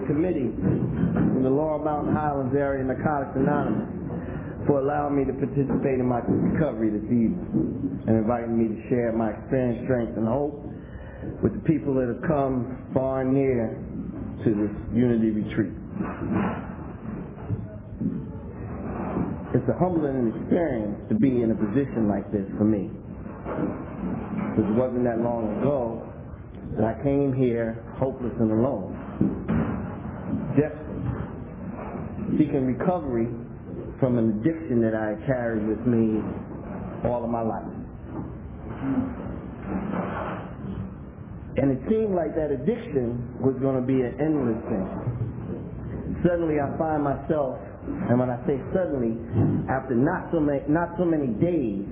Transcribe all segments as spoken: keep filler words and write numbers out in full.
the committee in the Laurel Mountain Highlands area, Narcotics Anonymous, for allowing me to participate in my recovery this evening and inviting me to share my experience, strength, and hope with the people that have come far and near to this unity retreat. It's a humbling experience to be in a position like this for me. Because it wasn't that long ago that I came here hopeless and alone, desperate, seeking recovery from an addiction that I had carried with me all of my life. And it seemed like that addiction was going to be an endless thing. Suddenly I find myself, and when I say suddenly, after not so many, not so many days,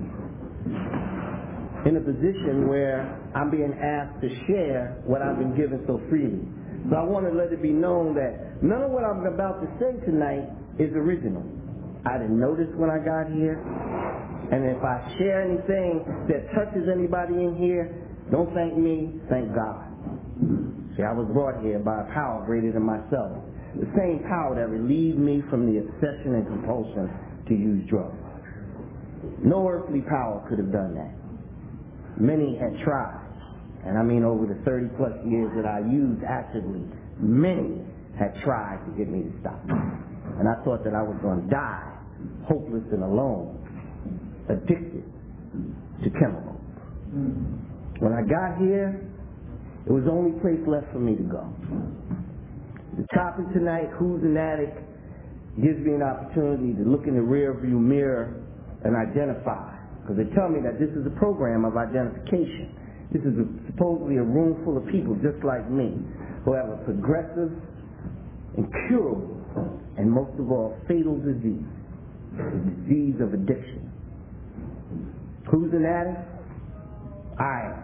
in a position where I'm being asked to share what I've been given so freely. So I want to let it be known that none of what I'm about to say tonight is original. I didn't notice when I got here, and if I share anything that touches anybody in here, don't thank me, thank God. See, I was brought here by a power greater than myself. The same power that relieved me from the obsession and compulsion to use drugs. No earthly power could have done that. Many had tried, and I mean over the thirty plus years that I used actively, many had tried to get me to stop. And I thought that I was going to die, hopeless and alone, addicted to chemicals. When I got here, it was the only place left for me to go. The topic tonight, Who's an Addict, gives me an opportunity to look in the rearview mirror and identify. Because they tell me that this is a program of identification. This is a, supposedly a room full of people just like me who have a progressive, incurable, and most of all, fatal disease, the disease of addiction. Who's an addict? I am.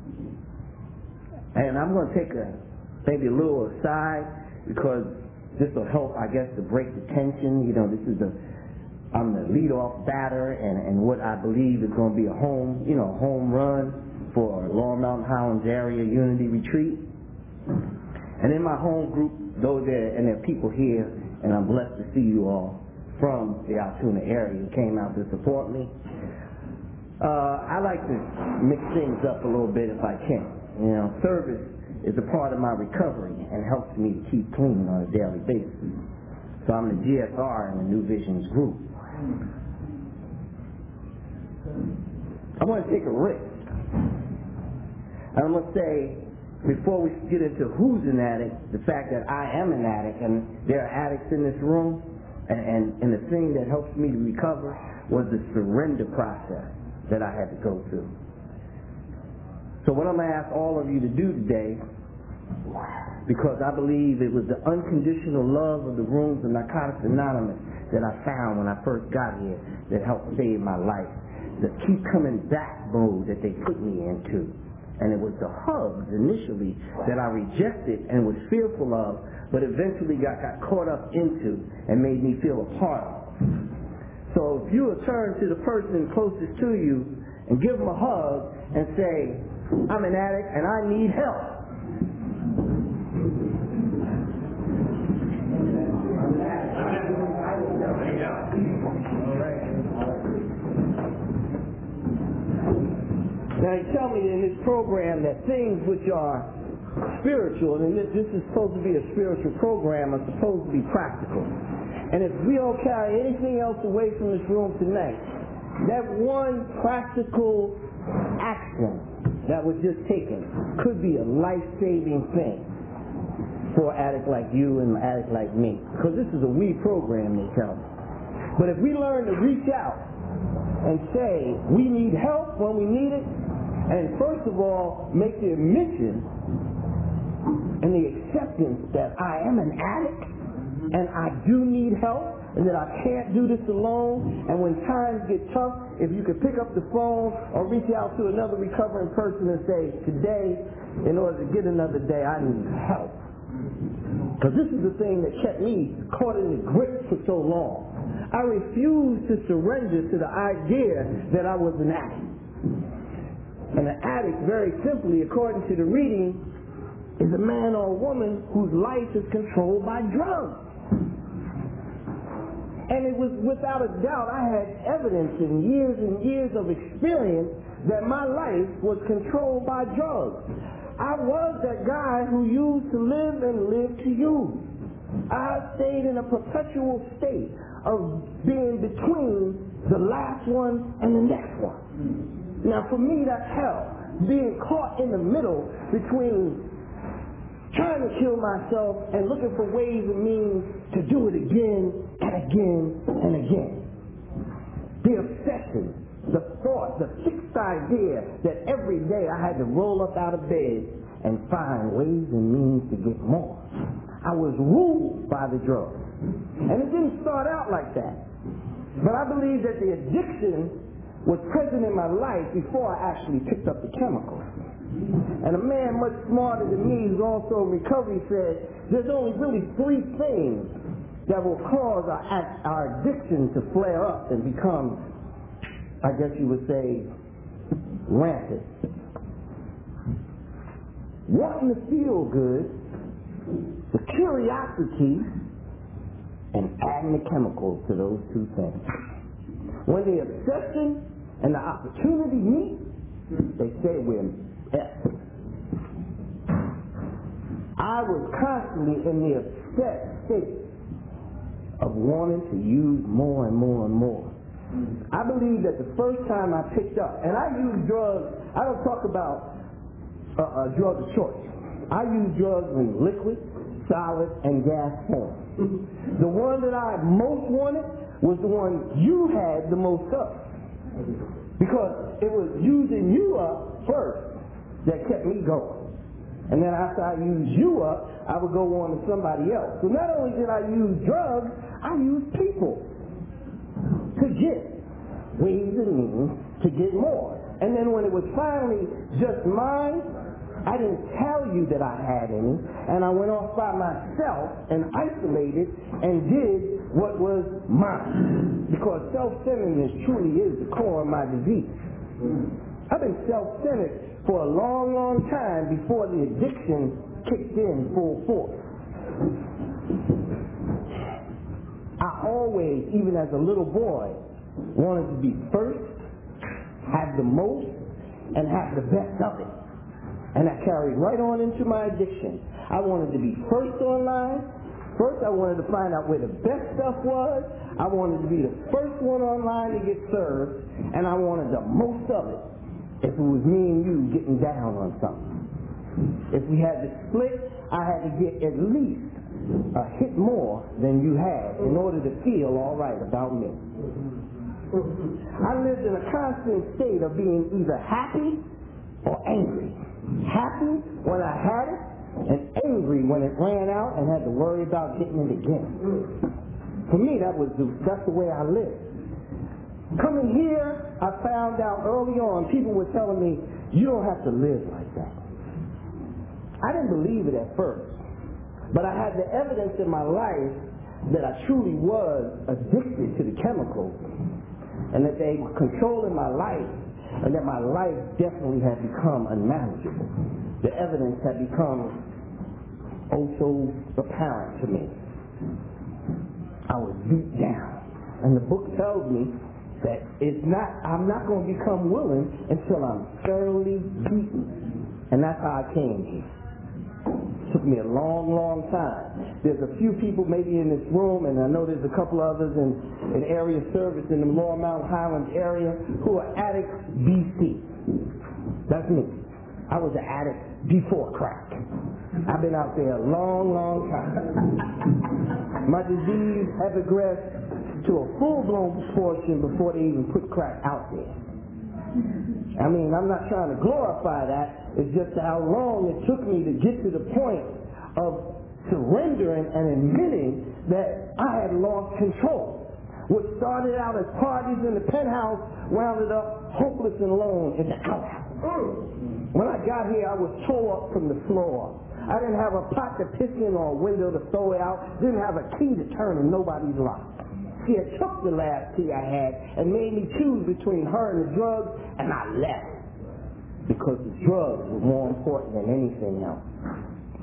And I'm going to take a maybe a little aside because this will help, I guess, to break the tension. You know, this is a I'm the leadoff batter, and, and what I believe is going to be a home, you know, home run for Laurel Mountain Highlands area unity retreat. And in my home group, those there, and there are people here, and I'm blessed to see you all from the Altoona area who came out to support me. Uh, I like to mix things up a little bit if I can. You know, service is a part of my recovery and helps me to keep clean on a daily basis. So I'm the G S R in the New Visions group. I want to take a risk. I'm going to say, before we get into who's an addict, the fact that I am an addict and there are addicts in this room, and, and, and the thing that helps me to recover was the surrender process that I had to go through. So what I'm going to ask all of you to do today, because I believe it was the unconditional love of the rooms of Narcotics Anonymous that I found when I first got here that helped save my life. The keep coming back mode that they put me into. And it was the hugs initially that I rejected and was fearful of, but eventually got, got caught up into and made me feel a part of. So if you will turn to the person closest to you and give them a hug and say, I'm an addict and I need help. Now, they tell me in this program that things which are spiritual, and this, this is supposed to be a spiritual program, are supposed to be practical. And if we don't carry anything else away from this room tonight, that one practical action that was just taken could be a life-saving thing for an addict like you and an addict like me. Because this is a we program, they tell me. But if we learn to reach out and say, we need help when we need it, and first of all, make the admission and the acceptance that I am an addict and I do need help and that I can't do this alone, and when times get tough, if you could pick up the phone or reach out to another recovering person and say, today, in order to get another day, I need help. Because this is the thing that kept me caught in the grip for so long. I refused to surrender to the idea that I was an addict. And an addict, very simply, according to the reading, is a man or a woman whose life is controlled by drugs. And it was without a doubt, I had evidence in years and years of experience that my life was controlled by drugs. I was that guy who used to live and lived to use. I stayed in a perpetual state of being between the last one and the next one. Now for me, that's hell. Being caught in the middle between trying to kill myself and looking for ways and means to do it again and again and again. The obsession, the thought, the fixed idea that every day I had to roll up out of bed and find ways and means to get more. I was ruled by the drugs. And it didn't start out like that. But I believe that the addiction was present in my life before I actually picked up the chemicals. And a man much smarter than me who's also in recovery said there's only really three things that will cause our, our addiction to flare up and become, I guess you would say, rampant. Wanting to feel good, the curiosity, and adding the chemicals to those two things. When the obsession and the opportunity meet, they say we're F. I was constantly in the upset state of wanting to use more and more and more. I believe that the first time I picked up, and I use drugs, I don't talk about uh, a drug of choice. I use drugs in liquid, solid, and gas form. The one that I most wanted was the one you had the most of. Because it was using you up first that kept me going. And then after I used you up, I would go on to somebody else. So not only did I use drugs, I used people to get ways and means to get more. And then when it was finally just mine, I didn't tell you that I had any, and I went off by myself and isolated and did what was mine. Because self-centeredness truly is the core of my disease. I've been self-centered for a long, long time before the addiction kicked in full force. I always, even as a little boy, wanted to be first, have the most, and have the best of it. And I carried right on into my addiction. I wanted to be first online. First, I wanted to find out where the best stuff was. I wanted to be the first one online to get served. And I wanted the most of it. If it was me and you getting down on something. If we had to split, I had to get at least a hit more than you had in order to feel all right about me. I lived in a constant state of being either happy or angry. Happy when I had it, and angry when it ran out and had to worry about getting it again. For me, that was the, that's the way I lived. Coming here, I found out early on, people were telling me, you don't have to live like that. I didn't believe it at first, but I had the evidence in my life that I truly was addicted to the chemicals, and that they were controlling my life, and that my life definitely had become unmanageable. The evidence had become oh so apparent to me. I was beat down. And the book tells me that it's not, I'm not going to become willing until I'm thoroughly beaten. And that's how I came here. It took me a long, long time. There's a few people maybe in this room, and I know there's a couple others in, in area service in the Lower Mountain Highlands area who are addicts B C. That's me. I was an addict before crack. I've been out there a long, long time. My disease had progressed to a full-blown proportion before they even put crack out there. I mean, I'm not trying to glorify that. It's just how long it took me to get to the point of surrendering and admitting that I had lost control. What started out as parties in the penthouse wound up hopeless and alone in the outhouse. When I got here, I was tore up from the floor. I didn't have a pot to piss in or a window to throw it out. Didn't have a key to turn in nobody's lock. She had took the last key I had and made me choose between her and the drugs, and I left. Because the drugs were more important than anything else.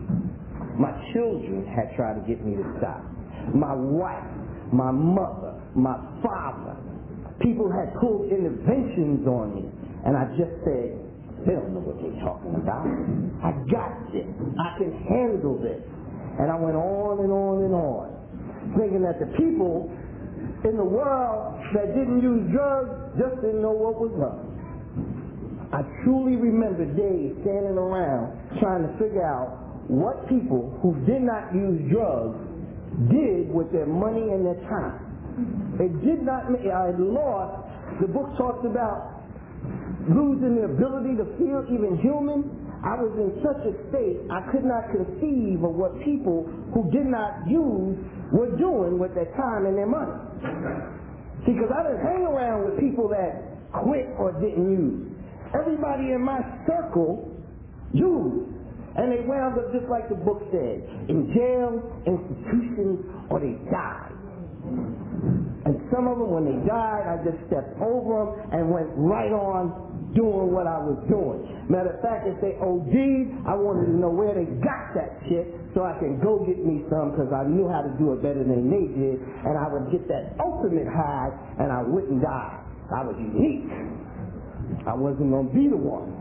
My children had tried to get me to stop. My wife, my mother, my father. People had pulled interventions on me. And I just said, they don't know what they're talking about. I got this. I can handle this. And I went on and on and on, thinking that the people in the world that didn't use drugs just didn't know what was up. I truly remember days standing around trying to figure out what people who did not use drugs did with their money and their time. It did not make, I lost, the book talks about losing the ability to feel even human. I was in such a state, I could not conceive of what people who did not use were doing with their time and their money. See, because I didn't hang around with people that quit or didn't use. Everybody in my circle used. And they wound up just like the book said, in jail, institutions, or they died. And some of them, when they died, I just stepped over them and went right on doing what I was doing. Matter of fact, if they O D'd, I wanted to know where they got that shit so I can go get me some, because I knew how to do it better than they did, and I would get that ultimate high and I wouldn't die. I was unique. I wasn't going to be the one.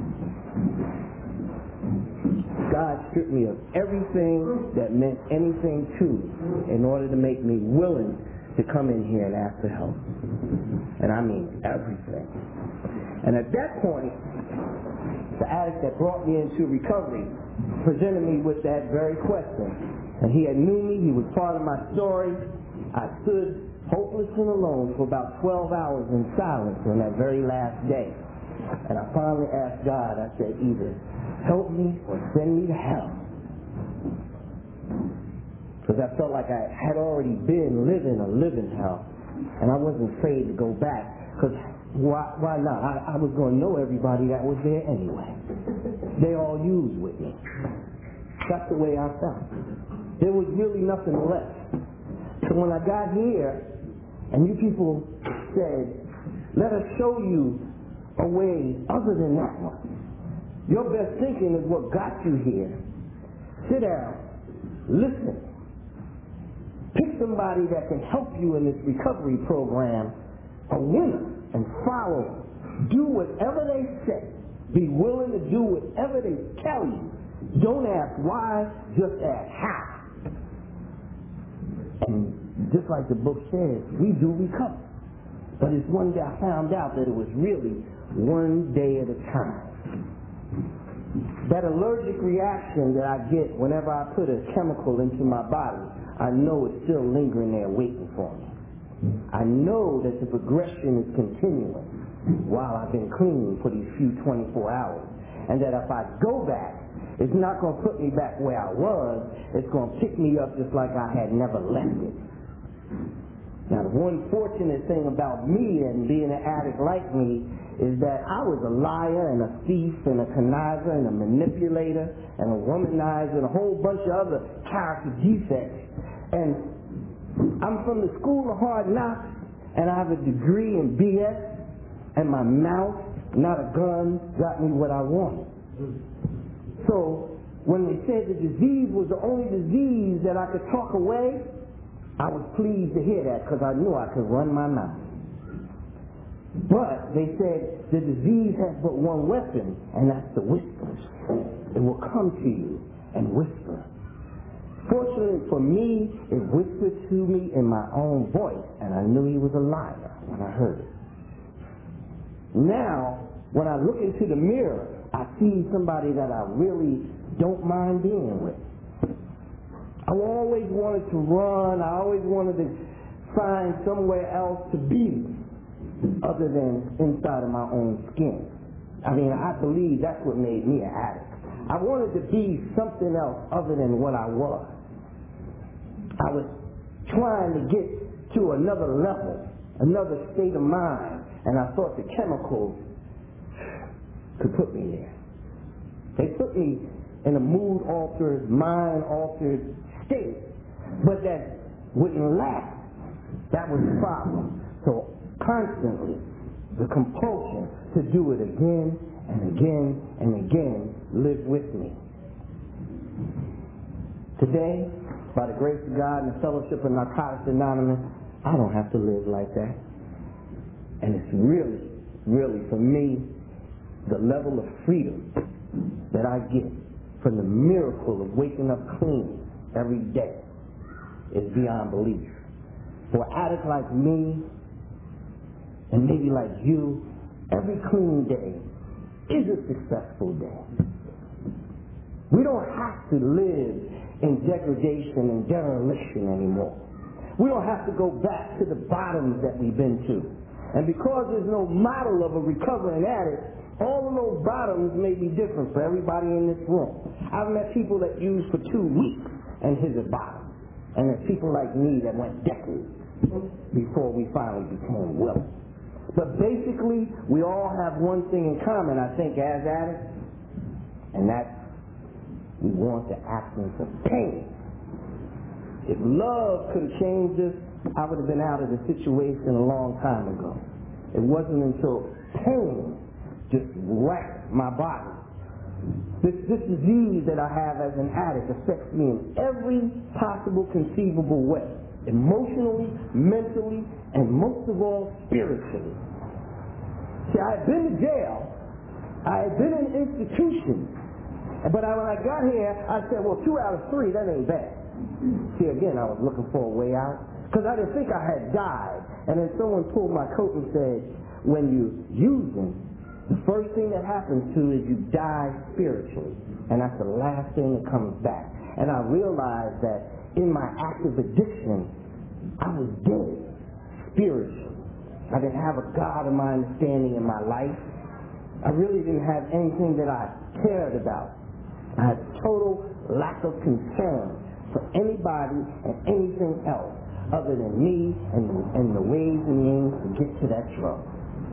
God stripped me of everything that meant anything to me in order to make me willing to come in here and ask for help. And I mean everything. And at that point, the addict that brought me into recovery presented me with that very question. And he had knew me, he was part of my story. I stood hopeless and alone for about twelve hours in silence on that very last day. And I finally asked God, I said, either help me or send me to hell. Because I felt like I had already been living a living hell. And I wasn't afraid to go back. Because why, why not? I, I was going to know everybody that was there anyway. They all used with me. That's the way I felt. There was really nothing left. So when I got here, and you people said, let us show you a way other than that one. Your best thinking is what got you here. Sit down. Listen. Pick somebody that can help you in this recovery program, a winner, and follow them. Do whatever they say. Be willing to do whatever they tell you. Don't ask why, just ask how. And just like the book says, we do recover. But it's one day I found out that it was really one day at a time. That allergic reaction that I get whenever I put a chemical into my body, I know it's still lingering there waiting for me. I know that the progression is continuing while I've been clean for these few twenty-four hours. And that if I go back, it's not going to put me back where I was. It's going to pick me up just like I had never left it. Now, the one fortunate thing about me and being an addict like me is that I was a liar and a thief and a conniver and a manipulator and a womanizer and a whole bunch of other character defects. And I'm from the school of hard knocks, and I have a degree in B S, and my mouth, not a gun, got me what I wanted. So when they said the disease was the only disease that I could talk away, I was pleased to hear that because I knew I could run my mouth. But they said the disease has but one weapon, and that's the whispers. It will come to you and whisper. Fortunately for me, it whispered to me in my own voice, and I knew he was a liar when I heard it. Now, when I look into the mirror, I see somebody that I really don't mind being with. I always wanted to run. I always wanted to find somewhere else to be other than inside of my own skin. I mean, I believe that's what made me an addict. I wanted to be something else other than what I was. I was trying to get to another level, another state of mind, and I thought the chemicals could put me there. They put me in a mood-altered, mind-altered state, but that wouldn't last. That was the problem. So constantly, the compulsion to do it again and again and again lived with me. Today, by the grace of God and the fellowship of Narcotics Anonymous, I don't have to live like that. And it's really, really, for me, the level of freedom that I get from the miracle of waking up clean every day is beyond belief. For an addict like me, and maybe like you, every clean day is a successful day. We don't have to live in degradation and dereliction anymore. We don't have to go back to the bottoms that we've been to. And because there's no model of a recovering addict, all of those bottoms may be different for everybody in this room. I've met people that used for two weeks and hit a bottom. And there's people like me that went decades before we finally became willing. But basically, we all have one thing in common, I think, as addicts, and that's we want the absence of pain. If love could have changed this, I would have been out of the situation a long time ago. It wasn't until pain just wrecked my body. This, this disease that I have as an addict affects me in every possible conceivable way. Emotionally, mentally, and most of all, spiritually. See, I had been to jail. I had been in institutions. But I, when I got here, I said, well, two out of three, that ain't bad. See, again, I was looking for a way out. Because I didn't think I had died. And then someone pulled my coat and said, when you're using, the first thing that happens to is you die spiritually. And that's the last thing that comes back. And I realized that in my active addiction, I was dead spiritually. I didn't have a God of my understanding in my life. I really didn't have anything that I cared about. I had total lack of concern for anybody and anything else other than me and, and the ways and means to get to that drug.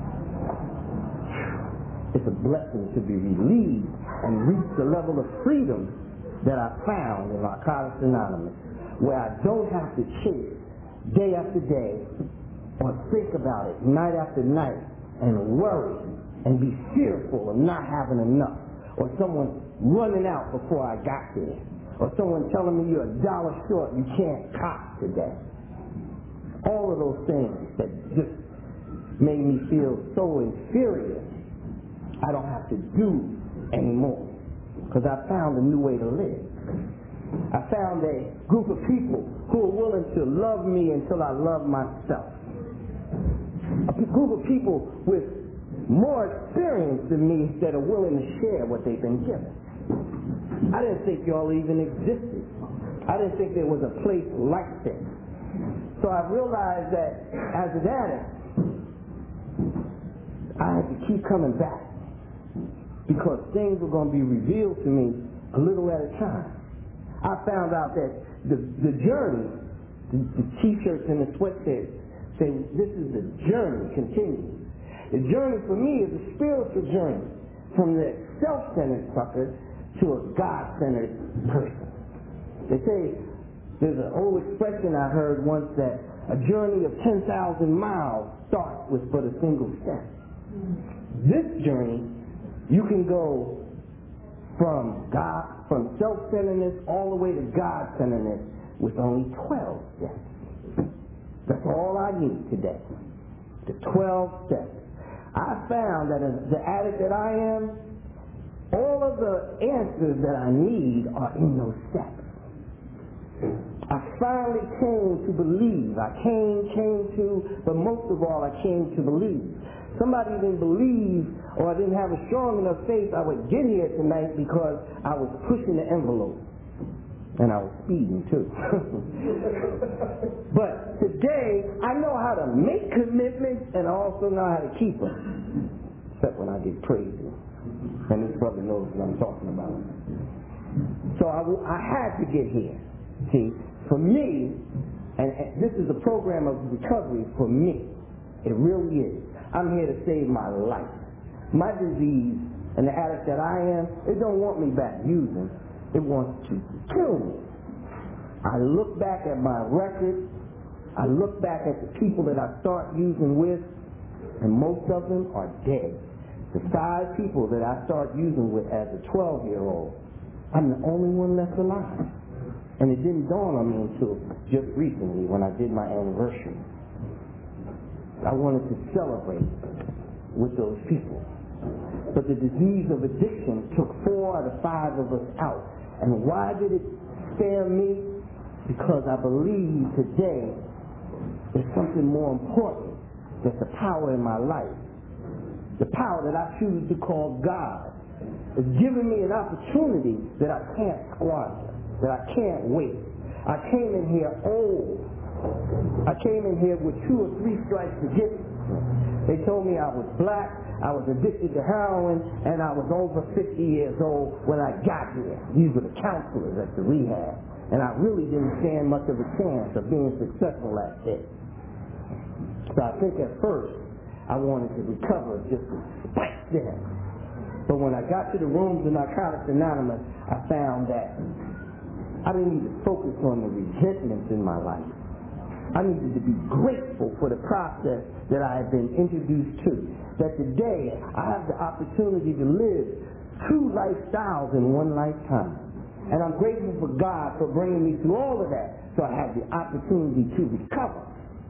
It's a blessing to be relieved and reach the level of freedom that I found in Narcotics Anonymous, where I don't have to chase day after day or think about it night after night and worry and be fearful of not having enough, or someone running out before I got there, or someone telling me you're a dollar short, you can't cop today. All of those things that just made me feel so inferior, I don't have to do anymore, because I found a new way to live. I found a group of people who are willing to love me until I love myself. A group of people with more experience than me that are willing to share what they've been given. I didn't think y'all even existed. I didn't think there was a place like this. So I realized that as an addict, I had to keep coming back because things were going to be revealed to me a little at a time. I found out that the, the journey, the, the t-shirts and the sweatshirts say this is the journey continues. The journey for me is a spiritual journey from the self-centered sucker to a God-centered person. They say, there's an old expression I heard once that a journey of ten thousand miles starts with but a single step. This journey, you can go from God, from self-centeredness all the way to God-centeredness with only twelve steps. That's all I need today. The twelve steps. I found that as the addict that I am, all of the answers that I need are in those steps. I finally came to believe. I came, came to, but most of all, I came to believe. Somebody didn't believe or I didn't have a strong enough faith I would get here tonight because I was pushing the envelope. And I was speeding too. But today, I know how to make commitments and I also know how to keep them. Except when I get crazy. And this brother knows what I'm talking about. So I, I had to get here. See, for me, and, and this is a program of recovery for me. It really is. I'm here to save my life. My disease and the addict that I am, it don't want me back using. It wants to kill me. I look back at my record. I look back at the people that I start using with, and most of them are dead. The five people that I start using with as a twelve-year-old, I'm the only one left alive. And it didn't dawn on me until just recently when I did my anniversary. I wanted to celebrate with those people. But the disease of addiction took four out of five of us out. And why did it scare me? Because I believe today there's something more important. There's a power in my life. The power that I choose to call God is giving me an opportunity that I can't squander, that I can't waste. I came in here old. I came in here with two or three strikes against me. They told me I was black, I was addicted to heroin, and I was over fifty years old when I got here. These were the counselors at the rehab. And I really didn't stand much of a chance of being successful at this. So I think at first I wanted to recover just to spike them. But when I got to the rooms of Narcotics Anonymous, I found that I didn't need to focus on the resentments in my life. I needed to be grateful for the process that I had been introduced to. That today I have the opportunity to live two lifestyles in one lifetime. And I'm grateful for God for bringing me through all of that so I have the opportunity to recover.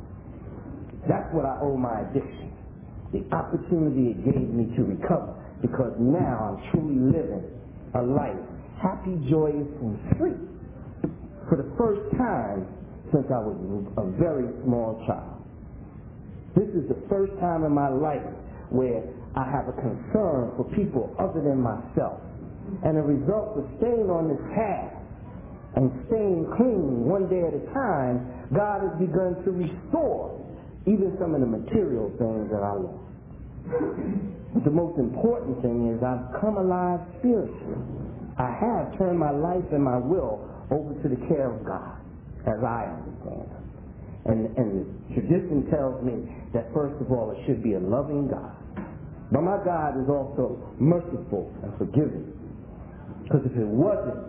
That's what I owe my addiction. The opportunity it gave me to recover. Because now I'm truly living a life happy, joyous, and free for the first time since I was a very small child. This is the first time in my life where I have a concern for people other than myself. And the result of staying on this path and staying clean one day at a time, God has begun to restore even some of the material things that I lost. But the most important thing is I've come alive spiritually. I have turned my life and my will over to the care of God, as I understand it. And, and the tradition tells me that first of all it should be a loving God. But my God is also merciful and forgiving. Because if it wasn't,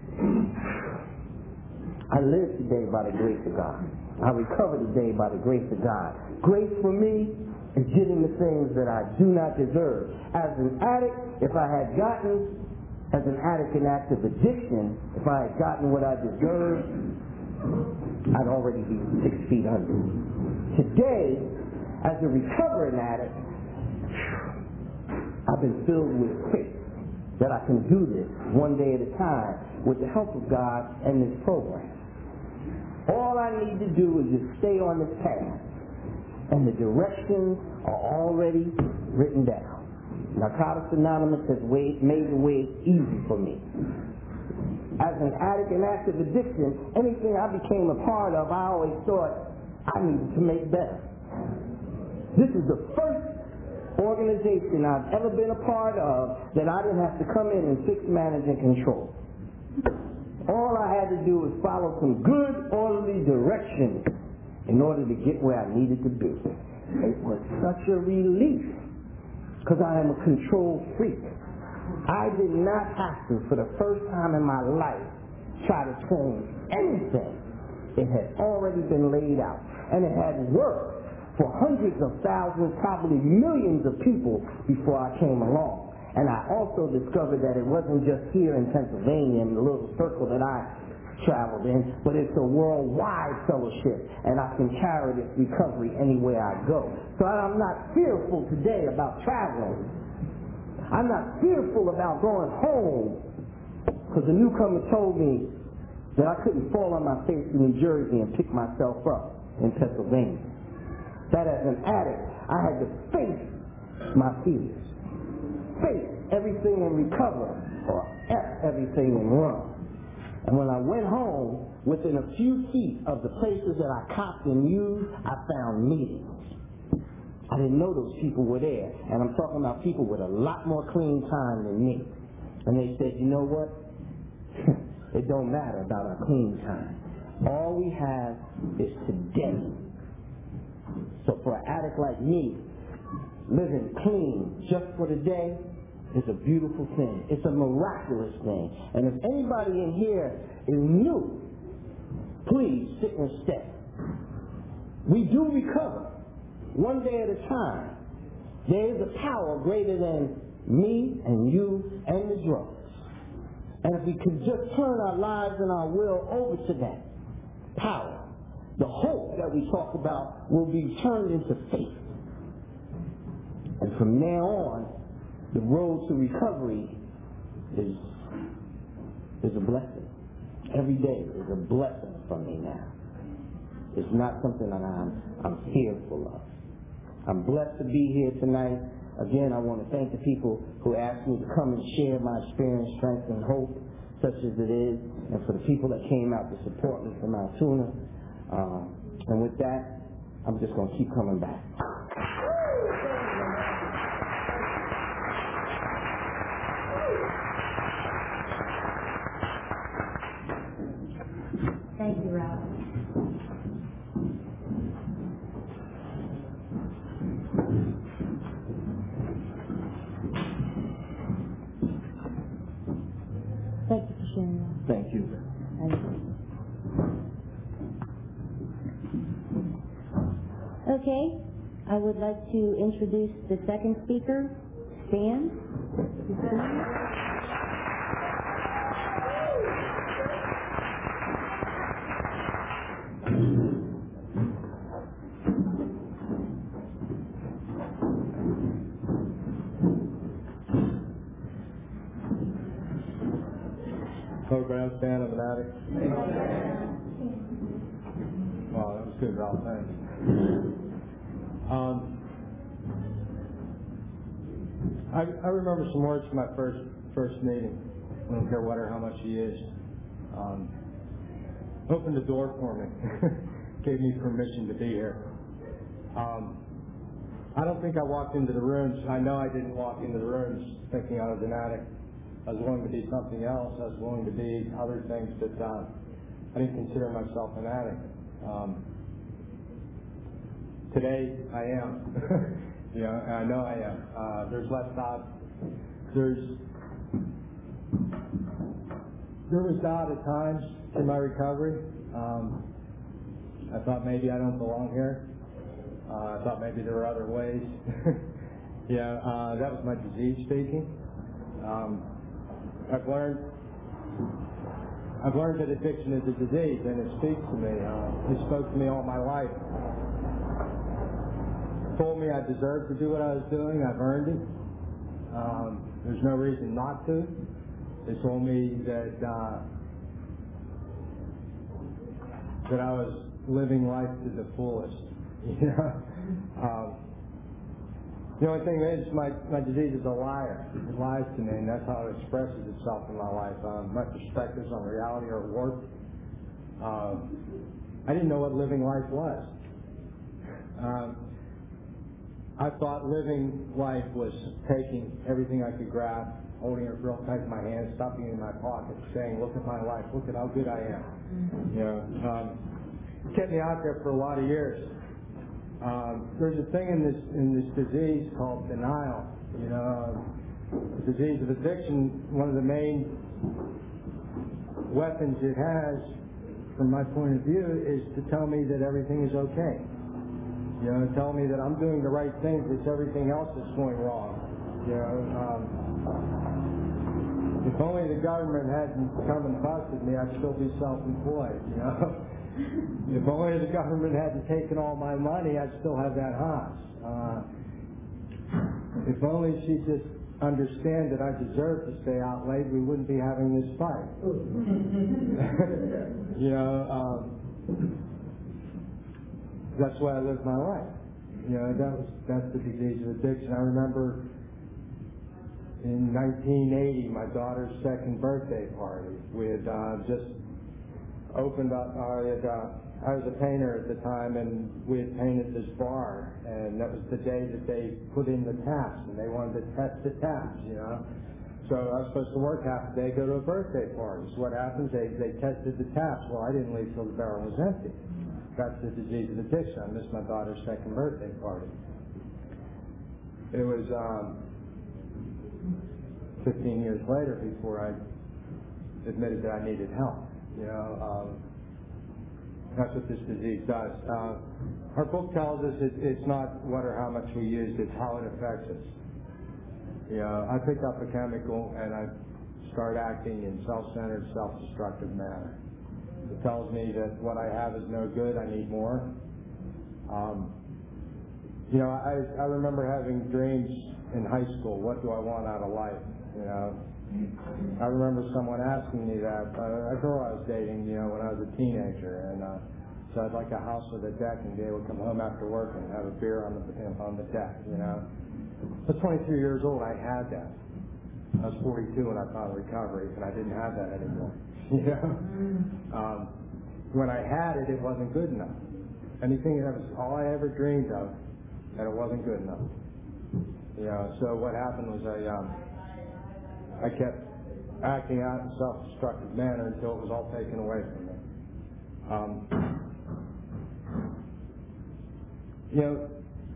I live today by the grace of God. I recover today by the grace of God. Grace for me is getting the things that I do not deserve. As an addict, if I had gotten, as an addict in active addiction, if I had gotten what I deserved, I'd already be six feet under. Today, as a recovering addict, I've been filled with faith that I can do this one day at a time with the help of God and this program. All I need to do is just stay on this path, and the directions are already written down. Narcotics Anonymous has made the way easy for me. As an addict in active addiction, anything I became a part of, I always thought I needed to make better. This is the first organization I've ever been a part of that I didn't have to come in and fix, manage, and control. All I had to do was follow some good, orderly directions in order to get where I needed to be. It was such a relief because I am a control freak. I did not have to, for the first time in my life, try to change anything. It had already been laid out, and it had worked for hundreds of thousands, probably millions of people before I came along. And I also discovered that it wasn't just here in Pennsylvania in the little circle that I traveled in, but it's a worldwide fellowship, and I can carry this recovery anywhere I go. So I'm not fearful today about traveling. I'm not fearful about going home, because the newcomer told me that I couldn't fall on my face in New Jersey and pick myself up in Pennsylvania. That as an addict, I had to face my fears. Face everything and recover, or F everything and run. And when I went home, within a few feet of the places that I copped and used, I found meetings. I didn't know those people were there. And I'm talking about people with a lot more clean time than me. And they said, you know what? It don't matter about our clean time. All we have is today. So for an addict like me, living clean just for the day is a beautiful thing. It's a miraculous thing. And if anybody in here is new, please sit and stay. We do recover, one day at a time. There is a power greater than me and you and the drugs. And if we could just turn our lives and our will over to that power, the hope that we talk about will be turned into faith. And from now on, the road to recovery is, is a blessing. Every day is a blessing for me now. It's not something that I'm, I'm fearful of. I'm blessed to be here tonight. Again, I want to thank the people who asked me to come and share my experience, strength, and hope, such as it is, and for the people that came out to support me from Altoona. Um, and with that, I'm just going to keep coming back. Thank you, Rob. Thank you for sharing that. Thank you. Thank you. Okay, I would like to introduce the second speaker, Stan. Hello, Graham Stan, I'm an addict. Wow, that was good, Ralph, thanks. Um, I, I remember some words from my first first meeting. I don't care what or how much he used. Um, opened the door for me, gave me permission to be here. Um, I don't think I walked into the rooms, I know I didn't walk into the rooms thinking I was an addict. I was willing to be something else. I was willing to be other things, but uh, I didn't consider myself an addict. Um, today, I am. you know, I know I am. Uh, there's less doubt. There's there was doubt at times in my recovery. Um, I thought maybe I don't belong here. Uh, I thought maybe there were other ways. yeah, uh, that was my disease speaking. Um, I've learned, I've learned that addiction is a disease, and it speaks to me. Uh, it spoke to me all my life. It told me I deserved to do what I was doing. I've earned it. Um, there's no reason not to. It told me that uh, that I was living life to the fullest. You know. Um, The only thing is, my, my disease is a liar. It lies to me, and that's how it expresses itself in my life. Um, my perspectives on reality are warped. Uh, I didn't know what living life was. Um, I thought living life was taking everything I could grab, holding it real tight in my hand, stuffing it in my pocket, saying, "Look at my life. Look at how good I am." You know, um, it kept me out there for a lot of years. Um, there's a thing in this in this disease called denial. You know, the disease of addiction. One of the main weapons it has, from my point of view, is to tell me that everything is okay. You know, tell me that I'm doing the right things. It's everything else that's going wrong. You know, um, if only the government hadn't come and busted me, I'd still be self-employed. You know. If only the government hadn't taken all my money, I'd still have that house. Uh, if only she'd just understand that I deserve to stay out late, we wouldn't be having this fight. you know, um, that's why I lived my life. You know, that was that's the disease of addiction. I remember in nineteen eighty, my daughter's second birthday party. We had uh, just opened up, I, had, uh, I was a painter at the time, and we had painted this bar, and that was the day that they put in the taps, and they wanted to test the taps, you know. So I was supposed to work half the day, go to a birthday party. So what happens, they, they tested the taps. Well, I didn't leave till the barrel was empty. That's the disease of addiction. I missed my daughter's second birthday party. It was um, fifteen years later before I admitted that I needed help. You know, um, that's what this disease does. Uh, our book tells us it, it's not what or how much we use, it's how it affects us. You know, I picked up a chemical and I start acting in self-centered, self-destructive manner. It tells me that what I have is no good, I need more. Um, you know, I, I remember having dreams in high school, what do I want out of life, you know? I remember someone asking me that, uh, a girl I was dating, you know, when I was a teenager, and uh, so I'd like a house with a deck and be able to come home after work and have a beer on the on the deck, you know. I was twenty-three years old, I had that. I was forty-two when I found recovery, and I didn't have that anymore, you know. Um, when I had it, it wasn't good enough. Anything that was all I ever dreamed of, and it wasn't good enough. You know, so what happened was I um, I kept acting out in a self-destructive manner until it was all taken away from me. Um, you know,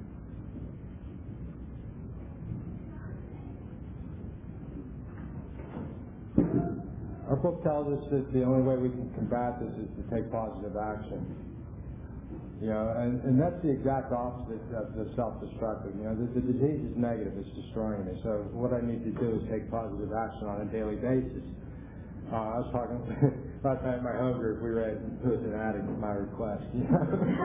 our book tells us that the only way we can combat this is to take positive action. You know, and, and that's the exact opposite of the self-destructive. You know, the, the disease is negative, it's destroying me. So what I need to do is take positive action on a daily basis. Uh, I was talking last night in my home group, we read Who's an Addict at my request. You know,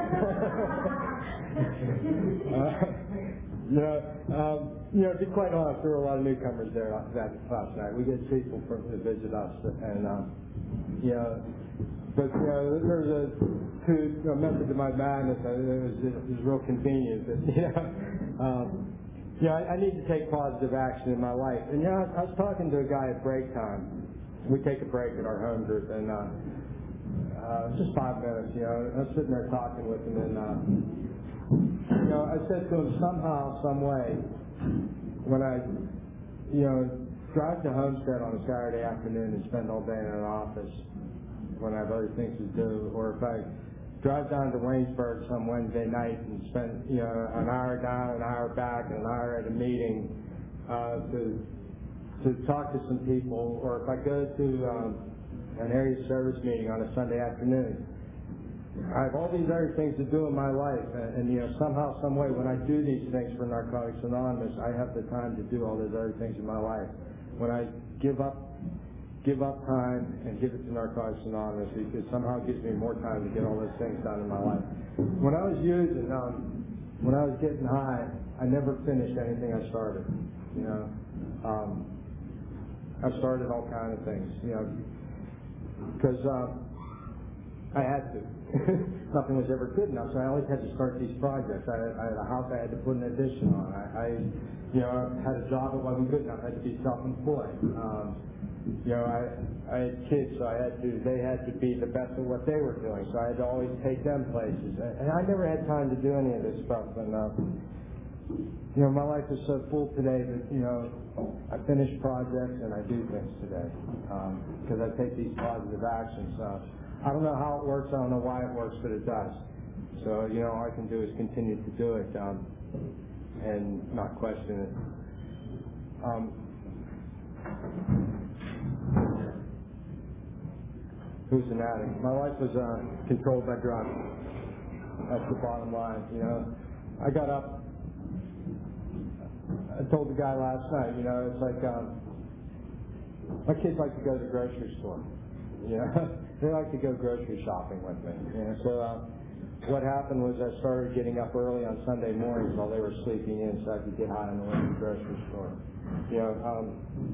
uh, you know, um, you know, to be quite honest, there were a lot of newcomers there that last night. We get people from to visit us, and um, you know, but you know, there was a to a method to my madness. It was, it was real convenient. That, you know, um, you know, I, I need to take positive action in my life. And you know, I, I was talking to a guy at break time. We take a break at our home group, and uh, uh, just five minutes. You know, I was sitting there talking with him, and uh, you know, I said to him, somehow, some way, when I, you know, drive to Homestead on a Saturday afternoon and spend all day in an office when I have other things to do, or if I drive down to Waynesburg some Wednesday night and spend, you know, an hour down, an hour back, and an hour at a meeting uh, to to talk to some people, or if I go to um, an area service meeting on a Sunday afternoon. I have all these other things to do in my life, and, and you know, somehow, some way, when I do these things for Narcotics Anonymous, I have the time to do all those other things in my life. When I give up give up time and give it to Narcotics Anonymous, it somehow gives me more time to get all those things done in my life. When I was using, um, when I was getting high, I never finished anything I started. You know, um, I started all kinds of things, you know, because um, I had to. Nothing was ever good enough, so I always had to start these projects. I, I had a house I had to put an addition on. I, I you know, had a job that wasn't good enough. I had to be self-employed. Um, You know, I, I had kids, so I had to, they had to be the best at what they were doing, so I had to always take them places. And I never had time to do any of this stuff. And, uh, you know, my life is so full today that, you know, I finish projects and I do things today because um, I take these positive actions. Uh, I don't know how it works, I don't know why it works, but it does. So, you know, all I can do is continue to do it um, and not question it. Um, Who's an addict? My life was uh, controlled by drugs. That's the bottom line, you know. I got up, I told the guy last night, you know, it's like, um, my kids like to go to the grocery store, you know. They like to go grocery shopping with me, you know. So uh, what happened was I started getting up early on Sunday mornings while they were sleeping in so I could get high on the way to the grocery store. You know, um,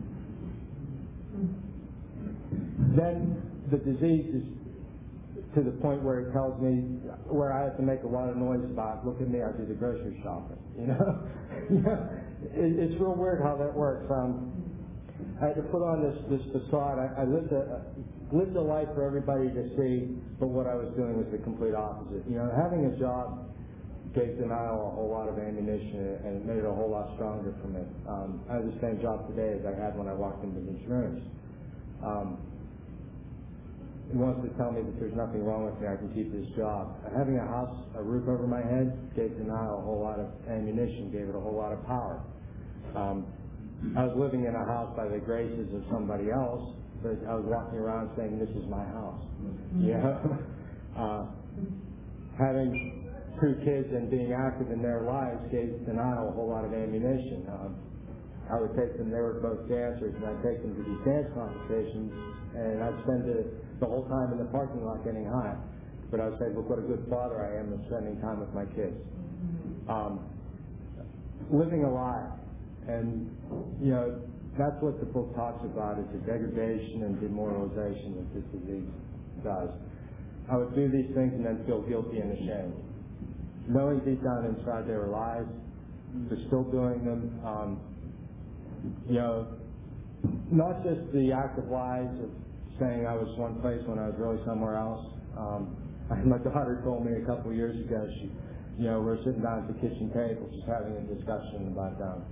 then the disease is to the point where it tells me, where I have to make a lot of noise about, look at me, I do the grocery shopping, you know? You know, it, it's real weird how that works. Um, I had to put on this, this facade. I, I lived, a, lived a life for everybody to see, but what I was doing was the complete opposite. You know, having a job gave denial a whole lot of ammunition and it made it a whole lot stronger for me. Um, I have the same job today as I had when I walked into these rooms. Um, He wants to tell me that there's nothing wrong with me, I can keep this job. Having a house, a roof over my head, gave denial a whole lot of ammunition, gave it a whole lot of power. Um, I was living in a house by the graces of somebody else, but I was walking around saying, this is my house. You know? uh, having two kids and being active in their lives gave denial a whole lot of ammunition. Um, I would take them, they were both dancers, and I'd take them to these dance competitions, and I'd spend the, the whole time in the parking lot getting high. But I would say, look what a good father I am in spending time with my kids. Um, living a lie. And, you know, that's what the book talks about, is the degradation and demoralization that this disease does. I would do these things and then feel guilty and ashamed. Knowing deep down inside they were lies, they're still doing them. Um, you know, not just the act of lies of saying I was one place when I was really somewhere else. Um, my daughter told me a couple of years ago, she, you know, we're sitting down at the kitchen table just having a discussion about them.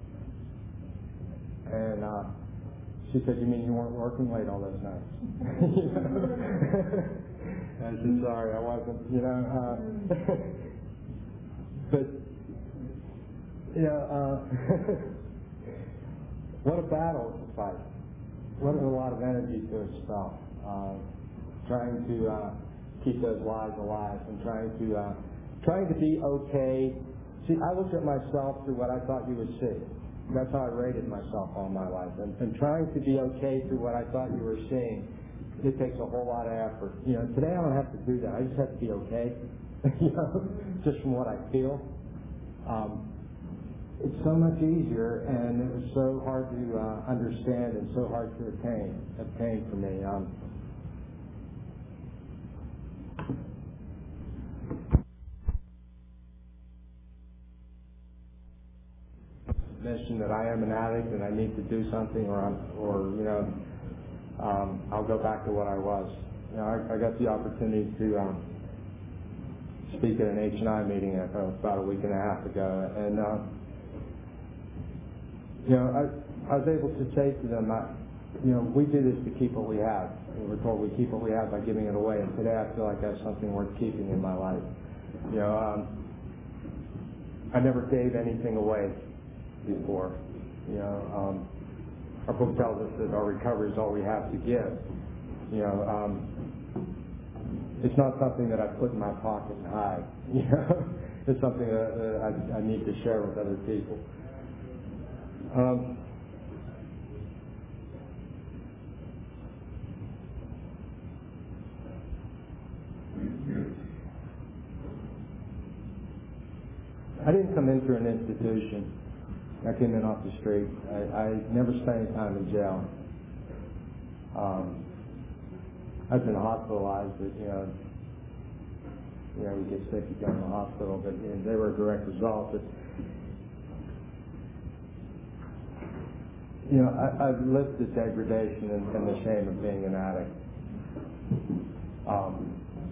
And uh, she said, you mean you weren't working late all those nights? You know? I said, sorry, I wasn't, you know. Uh, but, you know, uh, what a battle to fight. What a lot of energy to expel. Uh, trying to uh, keep those lies alive and trying to, uh, trying to be okay. See, I looked at myself through what I thought you would see. That's how I rated myself all my life. And, and trying to be okay through what I thought you were seeing, it takes a whole lot of effort. You know, today I don't have to do that. I just have to be okay, you know, just from what I feel. Um, it's so much easier, and it was so hard to uh, understand and so hard to attain, obtain for me. Um, Mention that I am an addict and I need to do something, or I'm, or you know, um, I'll go back to what I was. You know, I, I got the opportunity to um, speak at an H and I meeting uh, about a week and a half ago, and uh, you know, I, I was able to say to them, I, you know, we do this to keep what we have. And we're told we keep what we have by giving it away, and today I feel like I have something worth keeping in my life. You know, um, I never gave anything away before. You know, um, our book tells us that our recovery is all we have to give. You know, um, it's not something that I put in my pocket and hide. You know, it's something that uh, I, I need to share with other people. Um, I didn't come in through an institution. I came in off the street. I, I never spent any time in jail. Um, I've been hospitalized, but you know, you know, you get sick, you go in the hospital, but you know, they were a direct result. But you know, I, I've lived the degradation and, and the shame of being an addict. Um,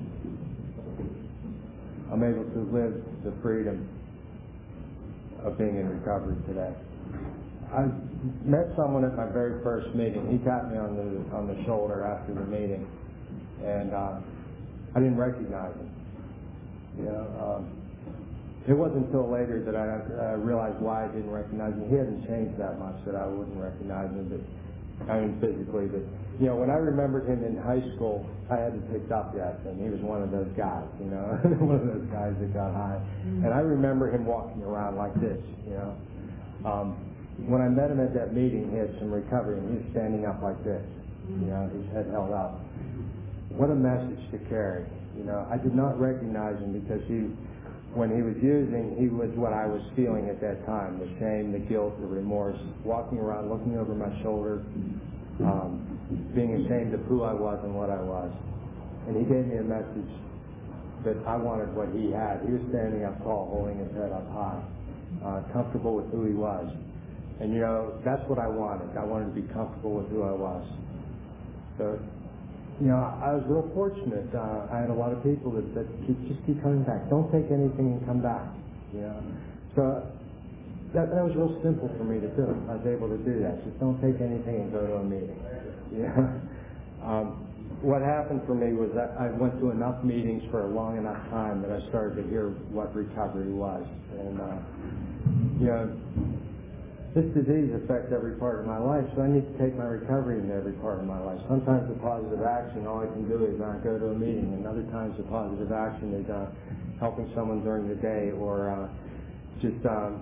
I'm able to live the freedom of being in recovery today. I met someone at my very first meeting. He tapped me on the on the shoulder after the meeting, and uh, I didn't recognize him. You know, um, it wasn't until later that I uh, realized why I didn't recognize him. He hadn't changed that much that I wouldn't recognize him, but I mean physically. But you know, when I remembered him in high school, I hadn't picked up yet, and he was one of those guys. You know, one of those guys that got high. And I remember him walking around like this. You know, um, when I met him at that meeting, he had some recovery, and he was standing up like this. You know, his head held up. What a message to carry. You know, I did not recognize him because he, when he was using, he was what I was feeling at that time: the shame, the guilt, the remorse. Walking around, looking over my shoulder. Um, being ashamed of who I was and what I was. And he gave me a message that I wanted what he had. He was standing up tall, holding his head up high, uh, comfortable with who he was. And, you know, that's what I wanted. I wanted to be comfortable with who I was. So, you know, I was real fortunate. Uh, I had a lot of people that, that keep, just keep coming back. Don't take anything and come back, you know. So that, that was real simple for me to do. I was able to do that. Just don't take anything and go to a meeting. Yeah. Um, what happened for me was that I went to enough meetings for a long enough time that I started to hear what recovery was. And, uh, you know, this disease affects every part of my life, so I need to take my recovery into every part of my life. Sometimes the positive action, all I can do is uh, go to a meeting, and other times the positive action is uh, helping someone during the day, or uh, just um,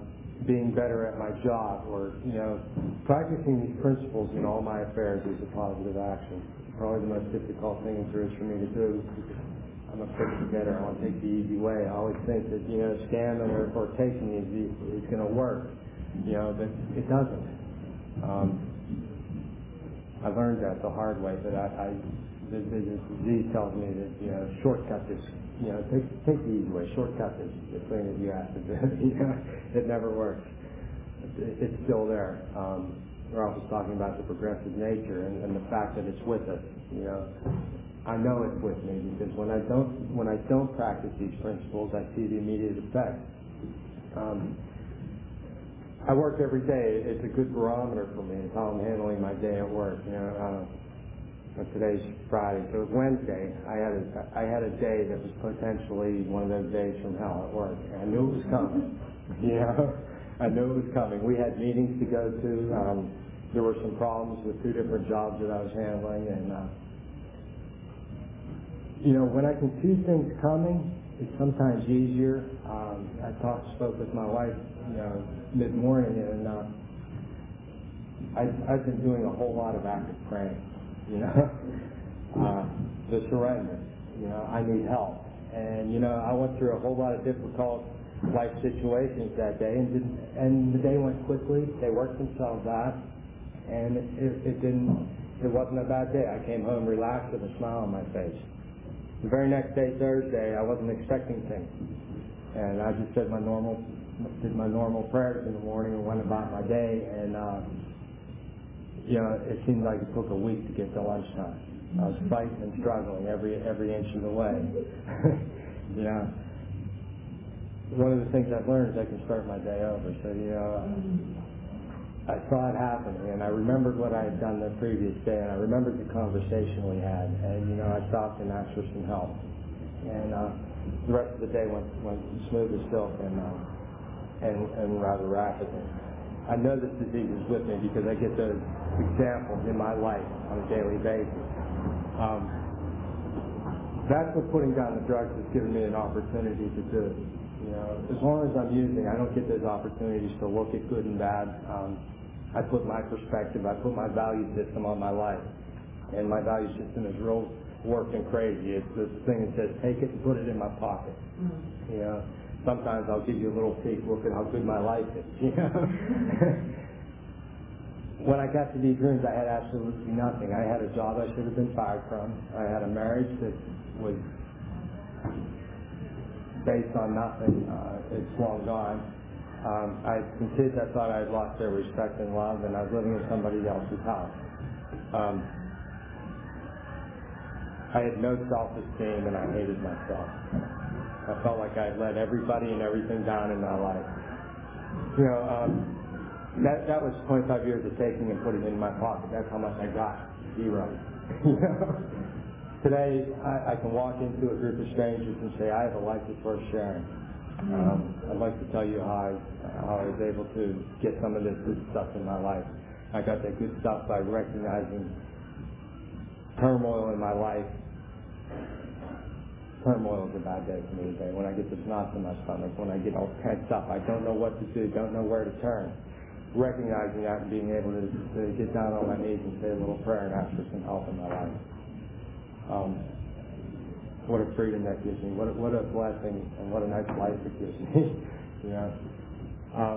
being better at my job, or, you know, practicing these principles in all my affairs is a positive action. Probably the most difficult thing there is for me to do, because I'm a quick forgetter. I want to take the easy way. I always think that, you know, scamming or, or taking it is, is going to work, you know, but it doesn't. Um, I learned that the hard way, but I, I the, the, the disease tells me that, you know, shortcut this, you know, take, take the easy way, shortcut this, this thing that you have to do. You know, it never works. It, it's still there. Um, we're also talking about the progressive nature and, and the fact that it's with us. You know, I know it's with me because when I don't when I don't practice these principles, I see the immediate effects. Um, I work every day. It's a good barometer for me. It's how I'm handling my day at work. You know, uh, today's Friday, so it's Wednesday. I had a I had a day that was potentially one of those days from hell at work. And I knew it was coming. You know, I knew it was coming. We had meetings to go to. Um, there were some problems with two different jobs that I was handling, and uh, you know, when I can see things coming, it's sometimes easier. Um, I talked, spoke with my wife, you know, mid-morning, and uh, I, I've been doing a whole lot of active praying. You know, uh, the surrender. You know, I need help, and you know, I went through a whole lot of difficult life situations that day, and didn't, and the day went quickly. They worked themselves out, and it, it didn't. It wasn't a bad day. I came home relaxed with a smile on my face. The very next day, Thursday, I wasn't expecting things, and I just said my normal, did my normal prayers in the morning and went about my day, and uh, you know, it seemed like it took a week to get to lunchtime. I was fighting and struggling every every inch of the way. You know, one of the things I've learned is I can start my day over. So you know, I saw it happening, and I remembered what I had done the previous day, and I remembered the conversation we had, and you know, I stopped and asked for some help, and uh, the rest of the day went went smooth as silk and uh, and and rather rapidly. I know this disease is with me because I get those examples in my life on a daily basis. Um, that's what putting down the drugs has given me an opportunity to do. You know, as long as I'm using, I don't get those opportunities to look at good and bad. Um, I put my perspective, I put my value system on my life, and my value system is real working crazy. It's this thing that says, take it and put it in my pocket. Mm-hmm. You know, sometimes I'll give you a little peek, look at how good my life is. You know, when I got to these rooms, I had absolutely nothing. I had a job I should have been fired from. I had a marriage that was based on nothing. Uh, it's long gone. Um, I had some kids I thought I had lost their respect and love, and I was living in somebody else's house. Um, I had no self-esteem, and I hated myself. I felt like I had let everybody and everything down in my life. You know, um, that that was twenty-five years of taking and putting it in my pocket. That's how much I got. Zero. You know? Today, I, I can walk into a group of strangers and say, I have a life that's worth sharing. Um, I'd like to tell you how I, how I was able to get some of this good stuff in my life. I got that good stuff by recognizing turmoil in my life. Turmoil is a bad day for me today. When I get this knot in my stomach, when I get all tense up, I don't know what to do, don't know where to turn. Recognizing that and being able to, to get down on my knees and say a little prayer and ask for some help in my life. Um, what a freedom that gives me. What a, what a blessing and what a nice life it gives me. You know. Uh,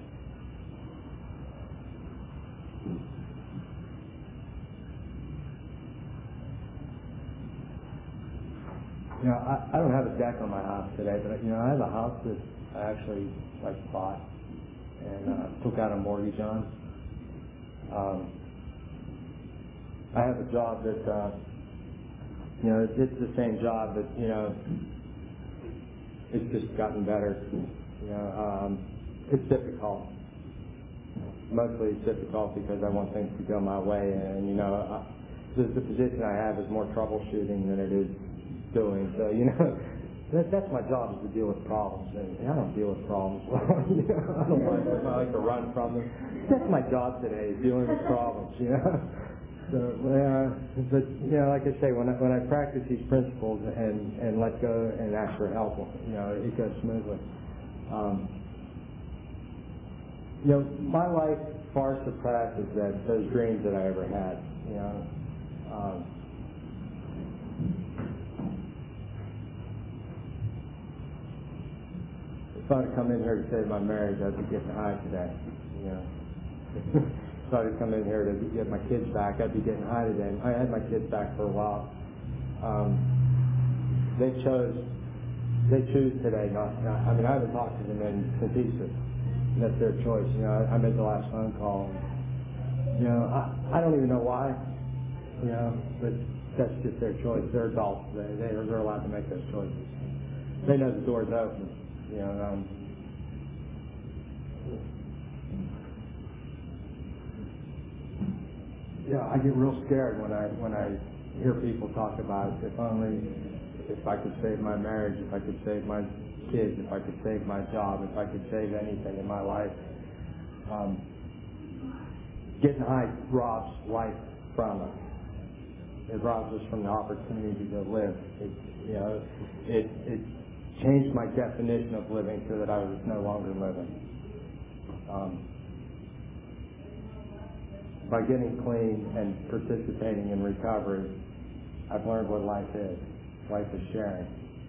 you know, I, I don't have a deck on my house today, but you know, I have a house that I actually like bought and uh, took out a mortgage on. Um, I have a job that. Uh, You know, it's, it's the same job, but, you know, it's just gotten better. You know, um, it's difficult. Mostly it's difficult because I want things to go my way, and, you know, uh, the, the position I have is more troubleshooting than it is doing. So, you know, that, that's my job, is to deal with problems, and I don't deal with problems well. You know, I don't like them. I like to run from them. That's my job today, is dealing with problems, you know. So, uh, but you know, like I say, when I when I practice these principles and and let go and ask for help, you know, it goes smoothly. Um, you know, my life far surpasses that those dreams that I ever had. You know, um, if I'd come in here to save my marriage, I'd be getting high today. You know, if I'd come in here to get my kids back, I'd be getting high today. I had my kids back for a while. Um, they chose, they choose today not, not. I mean, I haven't talked to them in since Easter. That's their choice. You know, I, I made the last phone call. You know, I, I don't even know why. You know, but that's just their choice. They're adults. They they're, they're allowed to make those choices. They know the door's open. You know. Um, yeah, I get real scared when I when I hear people talk about if only if I could save my marriage, if I could save my kids, if I could save my job, if I could save anything in my life. Um, getting high robs life from us. It robs us from the opportunity to live. It, you know, it, it changed my definition of living so that I was no longer living. Um, by getting clean and participating in recovery, I've learned what life is. Life is sharing.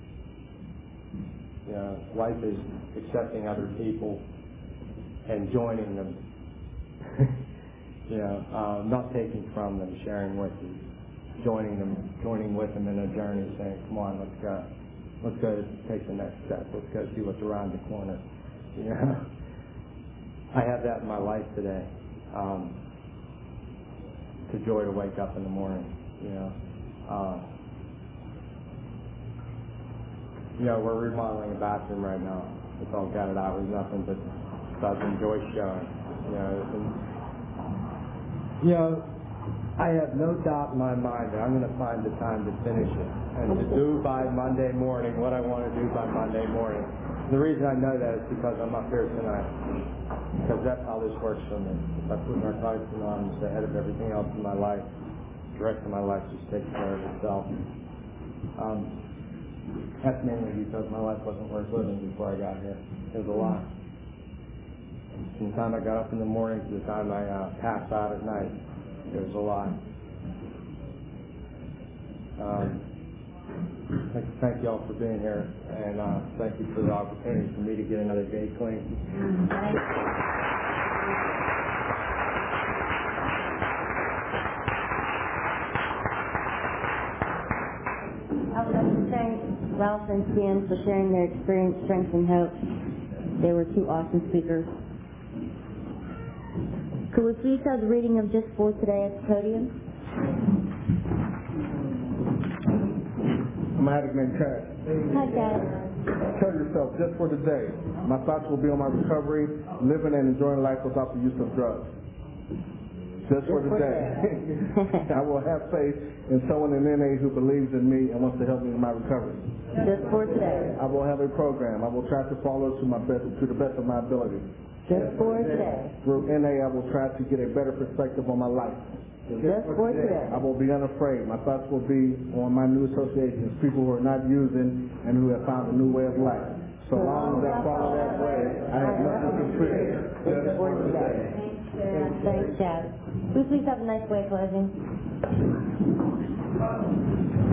You know, life is accepting other people and joining them. you know, uh, not taking from them, sharing with you, joining them, joining with them in a journey, saying, "Come on, let's go, let's go take the next step. Let's go see what's around the corner." You know, I have that in my life today. Um, it's a joy to wake up in the morning. You know. Uh, You know, we're remodeling a bathroom right now. It's all gutted out with nothing but stuff and joy showing. You know, and, you know, I have no doubt in my mind that I'm going to find the time to finish it and to do by Monday morning what I want to do by Monday morning. The reason I know that is because I'm up here tonight. Because that's how this works for me. If I put Narcotics Anonymous ahead of everything else in my life, the rest of my life just takes care of itself. Um, That's mainly because my life wasn't worth living before I got here. It was a lot. From the time I got up in the morning to the time I uh, passed out at night, it was a lot. Um, I'd like to thank you all for being here, and uh, thank you for the opportunity for me to get another day clean. I would like to thank Ralph and Stan for sharing their experience, strength, and hope. They were two awesome speakers. Could we please have the reading of Just For Today at the podium? I'm an addict named Chad. Hi, Chad. Tell yourself, just for today, my thoughts will be on my recovery, living and enjoying life without the use of drugs. Just for today, I will have faith in someone in N A who believes in me and wants to help me in my recovery. Just for today. I will have a program. I will try to follow to my best, to the best of my ability. Just for today. Through N A, I will try to get a better perspective on my life. Just for today. I will be unafraid. My thoughts will be on my new associations, people who are not using and who have found a new way of life. So long as I follow that way, I have nothing to fear. Just for today. Thanks, Chad. Will you please have a nice way of closing?